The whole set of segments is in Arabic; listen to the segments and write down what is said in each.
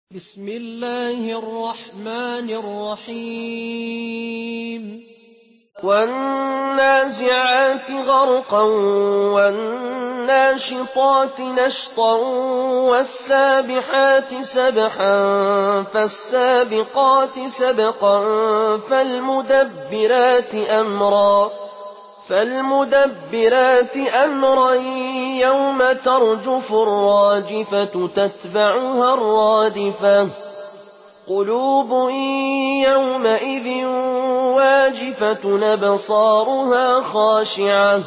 بسم الله الرحمن الرحيم والنازعات غرقا والناشطات نشطا والسابحات سبحا فالسابقات سبقا فالمدبرات أمرا يوم ترجف الراجفة تتبعها الرادفة قلوب يومئذ واجفة أبصارها خاشعة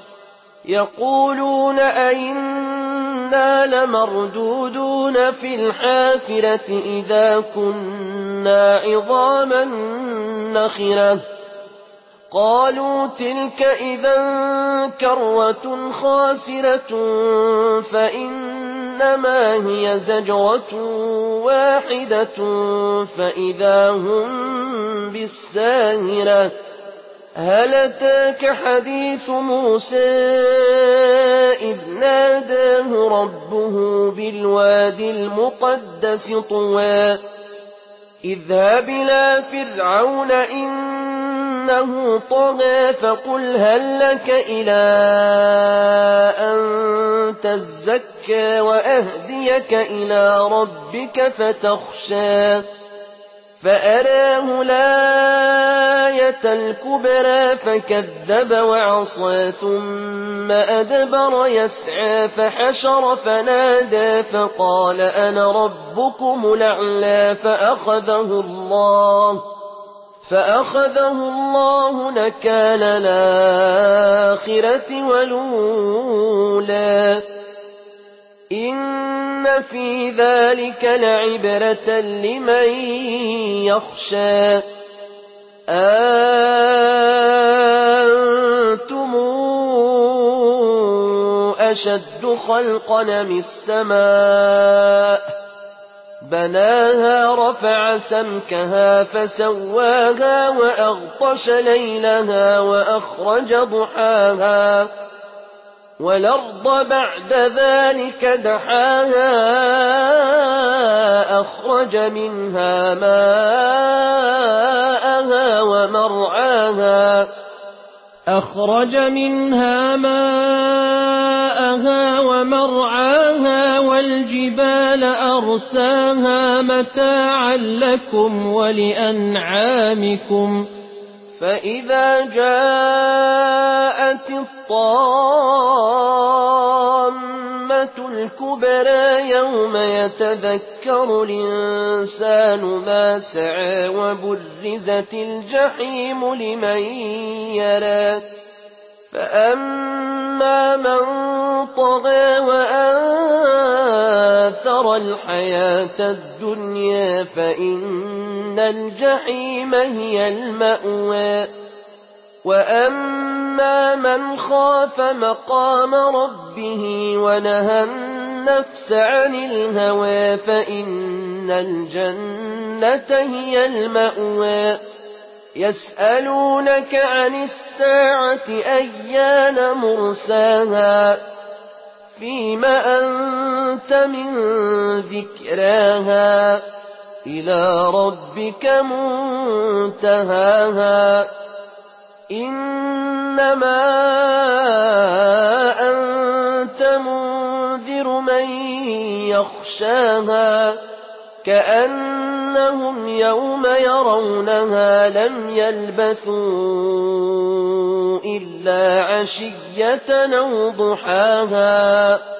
يقولون أئنا لمردودون في الحافرة إذا كنا عظاما نخرة قالوا تلك إذا كرة خاسرة فإنما هي زجرة واحدة فإذا هم بالساهرة هل أتاك حديث موسى إذ ناداه ربه بالوادي المقدس طوى اذهب إلى فرعون إنه طغى فقل هل لك إلى أن تزكى وأهديك إلى ربك فتخشى فأراه الآية الكبرى فكذب وعصى ثم أدبر يسعى فحشر فنادى فقال أنا ربكم الأعلى فأخذه الله نكال الآخرة والأولى إن في ذلك لعبرة لمن يخشى أنتم أشد خلقا من السماء بناها رفع سمكها فسواها وأغطش ليلها وأخرج ضحاها والأرض بعد ذلك دحاها أخرج منها ماءها ومرعاها والجبال أرساها متاعا لكم ولأنعامكم فإذا جاءت الطامة الكبرى يوم يتذكر الإنسان ما سعى وبرزت الجحيم لمن يرى فأما من طغى وآثر الحياة الدنيا فإن الجحيم هي المأوى وأما من خاف مقام ربه ونهى النفس عن الهوى فإن الجنة هي المأوى يسألونك عن الساعة أيان مرساها فيم أنت من ذكراها إلى ربك منتهاها إنما أنت منذر من يخشاها كأنهم يوم يرونها لم يلبثوا إلا عشية أو ضحاها